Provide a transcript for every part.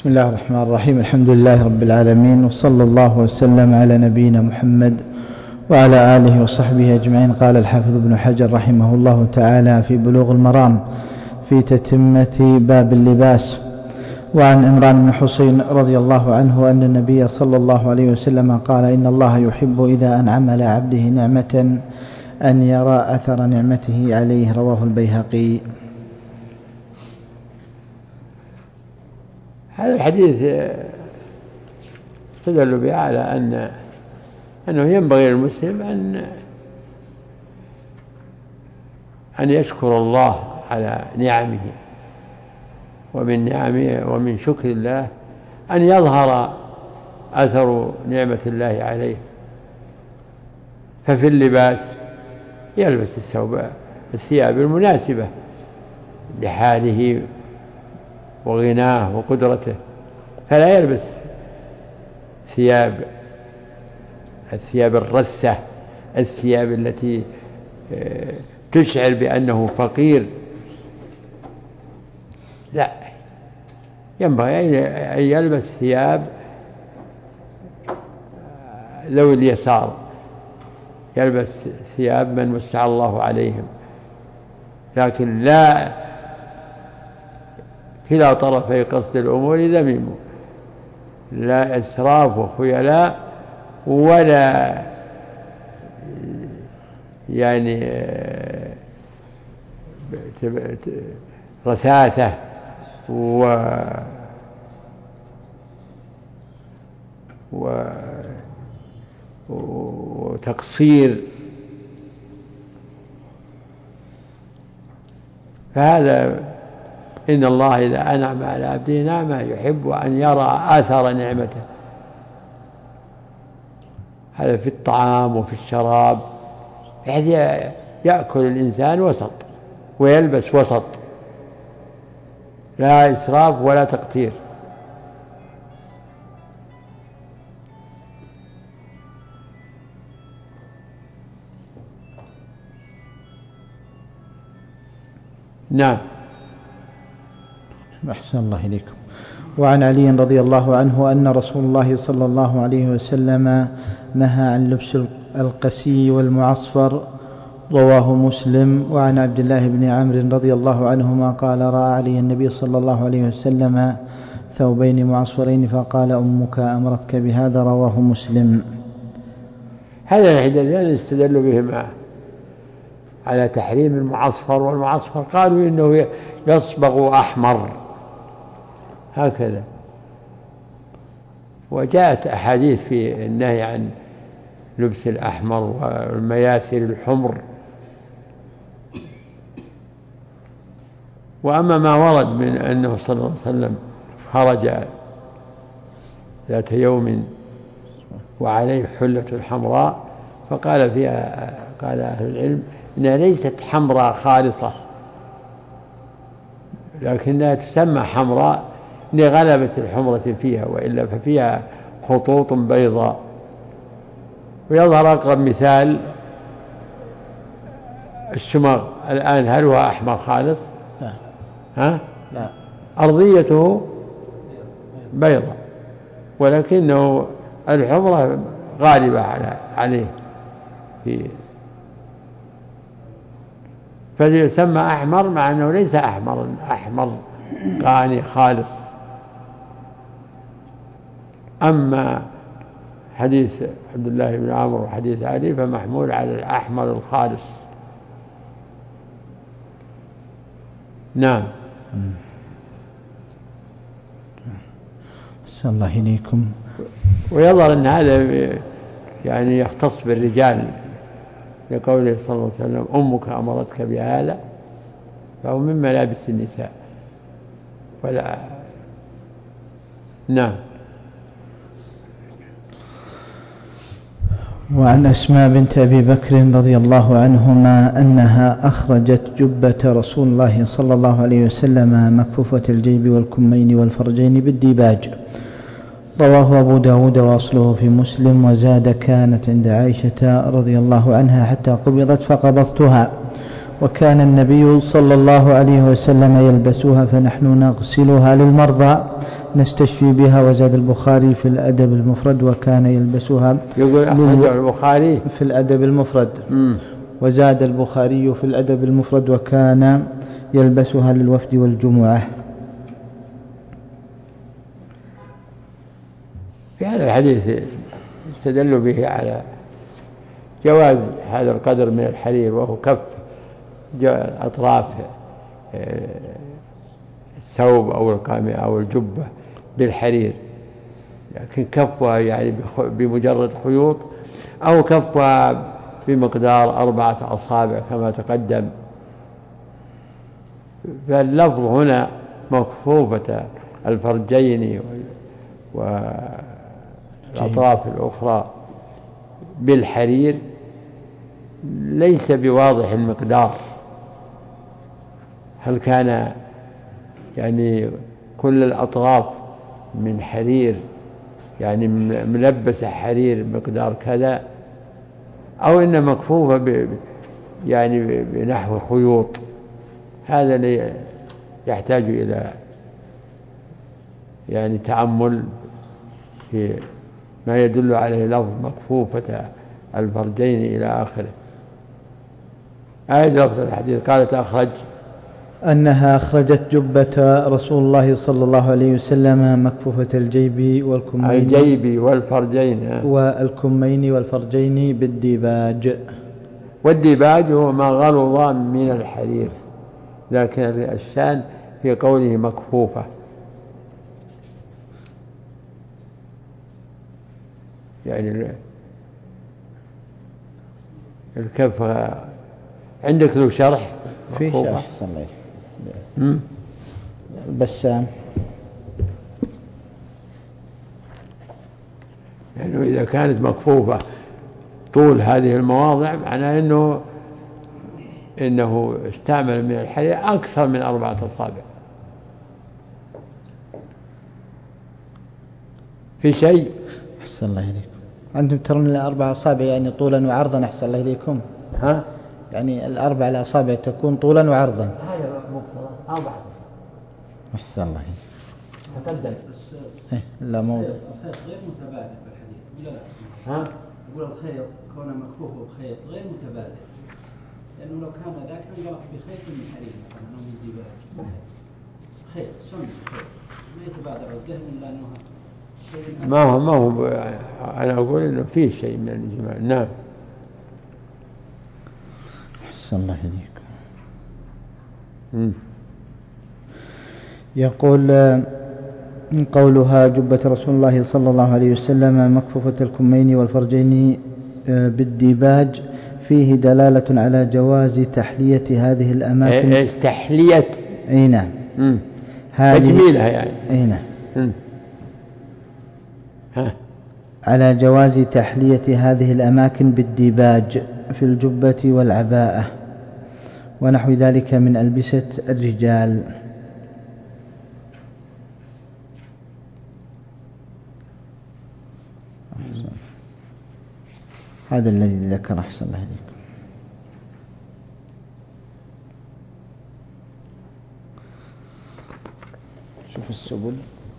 بسم الله الرحمن الرحيم. الحمد لله رب العالمين، وصلى الله وسلم على نبينا محمد وعلى آله وصحبه أجمعين. قال الحافظ ابن حجر رحمه الله تعالى في بلوغ المرام في تتمة باب اللباس: وعن عمران بن حسين رضي الله عنه أن النبي صلى الله عليه وسلم قال: إن الله يحب إذا أنعم على عبده نعمة أن يرى أثر نعمته عليه. رواه البيهقي. هذا الحديث استدل به على أنه ينبغي للمسلم أن يشكر الله على نعمه، ومن نعمه ومن شكر الله أن يظهر أثر نعمة الله عليه. ففي اللباس يلبس الثياب المناسبة لحاله وغناه وقدرته، فلا يلبس الثياب الرثة، الثياب التي تشعر بأنه فقير. لا، ينبغي أن يلبس ثياب ذوي اليسار، يلبس ثياب من وسع الله عليهم، لكن لا كلا طرفي قصد الأمور ذميم، لا إسراف وخيلاء ولا رثاثة وتقصير. فهذا إن الله إذا أنعم على عبده نعمة يحب أن يرى أثر نعمته. هذا في الطعام وفي الشراب، بحيث يأكل الإنسان وسط ويلبس وسط، لا إسراف ولا تقتير. نعم. أحسن الله إليكم. وعن علي رضي الله عنه أن رسول الله صلى الله عليه وسلم نهى عن لبس القسي والمعصفر. رواه مسلم. وعن عبد الله بن عمرو رضي الله عنهما قال: رأى علي النبي صلى الله عليه وسلم ثوبين معصفرين فقال: أمك أمرتك بهذا. رواه مسلم. هذا الحديثان استدلوا بهما على تحريم المعصفر، والمعصفر قالوا إنه يصبغ أحمر هكذا، وجاءت أحاديث في النهي عن لبس الأحمر والمياثر الحمر. وأما ما ورد من أنه صلى الله عليه وسلم خرج ذات يوم وعليه حلة حمراء، فقال فيها قال أهل العلم إنها ليست حمراء خالصة، لكنها تسمى حمراء لغلبة الحمرة فيها، وإلا ففيها خطوط بيضاء. ويظهر أقرب مثال الشماغ الآن، هل هو أحمر خالص؟ لا. لا، أرضيته بيضاء، ولكنه الحمرة غالبة عليه فيسمى أحمر، مع أنه ليس أحمر غاني خالص. أما حديث عبد الله بن عمرو وحديث علي فمحمول على الأحمر الخالص. نعم. أحسن الله إليكم. ويظهر أن هذا يختص بالرجال، لقوله صلى الله عليه وسلم: أمك أمرتك بهذا، فهو من ملابس النساء ولا. نعم. وعن أسماء بنت أبي بكر رضي الله عنهما أنها أخرجت جبة رسول الله صلى الله عليه وسلم مكفوفة الجيب والكمين والفرجين بالديباج. رواه أبو داود وأصله في مسلم. وزاد: كانت عند عائشة رضي الله عنها حتى قبضت فقبضتها، وكان النبي صلى الله عليه وسلم يلبسها فنحن نغسلها للمرضى نستشفي بها. وزاد البخاري في الأدب المفرد وكان يلبسها. يقول أخرج البخاري في الأدب المفرد. وزاد البخاري في الأدب المفرد وكان يلبسها للوفد والجمعة. في هذا الحديث استدلوا به على جواز هذا القدر من الحرير، وهو كف أطراف الثوب أو القامة أو الجبة بالحرير، لكن كفها يعني بمجرد خيوط، أو كفها بمقدار 4 أصابع كما تقدم. فاللفظ هنا مكفوفة الفرجين والأطراف الأخرى بالحرير ليس بواضح المقدار. هل كان يعني كل الأطراف من حرير، يعني ملبسة حرير مقدار كذا، أو إن مكفوفة يعني بنحو خيوط؟ هذا اللي يحتاج إلى يعني تأمل في ما يدل عليه لفظ مكفوفة الفرجين إلى آخره. آية لفظ الحديث قالت أخرج أنها أخرجت جبة رسول الله صلى الله عليه وسلم مكفوفة الجيب والكمين، الجيب والفرجين، والكمين والفرجين بالديباج. والديباج هو ما غلظ من الحرير، لكن الشان في قوله مكفوفة، يعني الكف. عندك له شرح؟ في شرح صلي البسام، لأنه يعني إذا كانت مكفوفة طول هذه المواضع معناه إنه استعمل من الحرير أكثر من 4 أصابع. في شيء؟ أحسن الله إليكم. أنتم ترون 4 أصابع يعني طولا وعرضا. أحسن الله إليكم. ها؟ يعني 4 الأصابع تكون طولا وعرضا. هذا مقتضى 4. أحسن الله تقدم. لا موضوع. الخيط غير متبادل بالحديث ولا لا؟ ها؟ يقول الخيط كونه مكفوف بخيط غير متبادل، لأنه لو كان ذاك كان قال بخيط من حرير مثلا أو من ديباج، خيط سن خيط ما يتبادل الذهن إلا أنه شيء. ما هو أنا أقول إنه فيه شيء من الإجماع. نعم. أحسن الله إليكم. يقول قولها جبة رسول الله صلى الله عليه وسلم مكفوفة الكمين والفرجين بالديباج فيه دلالة على جواز تحلية هذه الأماكن. إيش تحلية؟ أي نعم. تجميلها يعني. أي نعم. على جواز تحلية هذه الأماكن بالديباج في الجبة والعباءة ونحو ذلك من ألبسة الرجال. هذا الذي ذكر. أحسن الله إليكم. شوف السبل.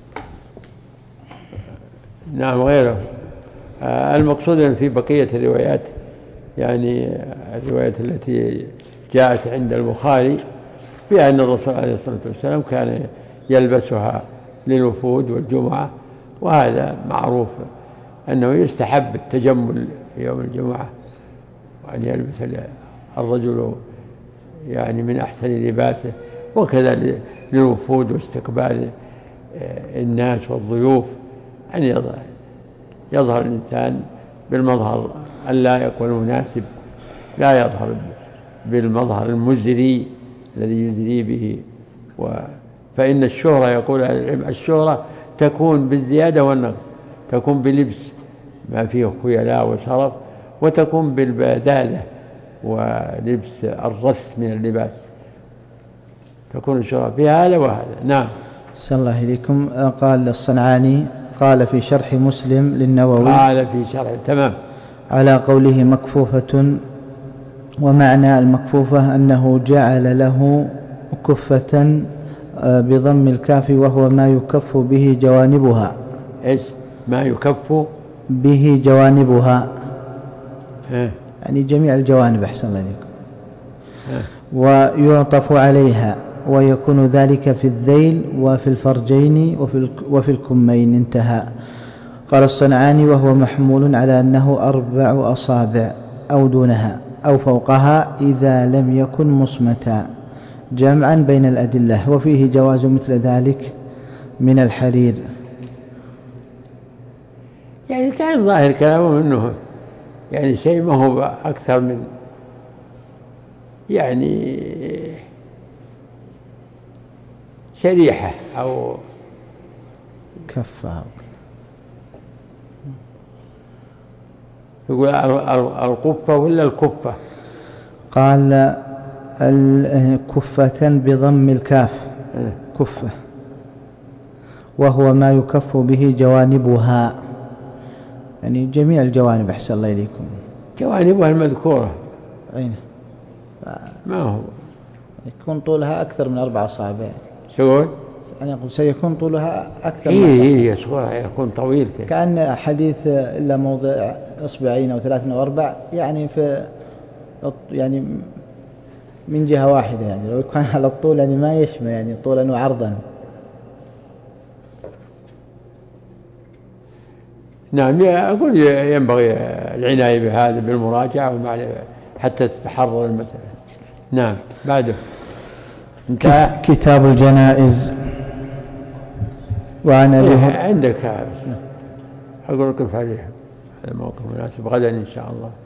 نعم غيره. المقصود في بقية الروايات، يعني الروايات التي جاءت عند البخاري بأن الرسول عليه الصلاة والسلام كان يلبسها للوفود والجمعة، وهذا معروف أنه يستحب التجمل يوم الجمعة، وأن يلبس الرجل يعني من أحسن لباسه، وكذا للوفود واستقبال الناس والضيوف أن يظهر الإنسان بالمظهر اللائق والمناسب، لا يظهر بالمظهر المزري الذي يزري به. فإن الشهرة يقول الشهرة تكون بالزيادة والنقص، تكون بلبس ما فيه خيلاء وسرف، وتكون بالبدالة ولبس الرس من اللباس، تكون الشهرة في هذا وهذا. نعم. صلى الله عليكم. قال الصنعاني قال في شرح مسلم للنووي، قال في شرح تمام على قوله مكفوفة، ومعنى المكفوفة أنه جعل له كفة بضم الكاف وهو ما يكف به جوانبها. إيش ما يكف به جوانبها؟ يعني جميع الجوانب. أحسن الله إليكم. ويعطف عليها، ويكون ذلك في الذيل وفي الفرجين وفي الكمين. انتهى. قال الصنعاني: وهو محمول على أنه 4 أصابع أو دونها أو فوقها إذا لم يكن مصمتا، جمعا بين الأدلة، وفيه جواز مثل ذلك من الحرير. يعني كان ظاهر كلامه أنه يعني شيء ما هو أكثر من يعني شريحة أو كفة. يقول القفة ولا الكفة؟ قال كفة بضم الكاف، كفة، وهو ما يكف به جوانبها، يعني جميع الجوانب. أحسن الله إليكم. جوانبها المذكورة أين ما هو يكون طولها أكثر من 4 أصابع. شلون؟ أنا أقول سيكون طولها أكثر من 4. هي صغيرة يكون طويل كده. كأن حديث إلا موضع 2 أو 3 أو 4، يعني في يعني من جهة واحدة، يعني لو كان على الطول يعني ما يشمل يعني طولا وعرضا. نعم. أقول ينبغي العناية بهذا بالمراجعة حتى تتحرر المسألة. نعم. بعده انتهى كتاب الجنائز. وعن عندك أقول لكم عليه هذا موقف مناسب غدا إن شاء الله.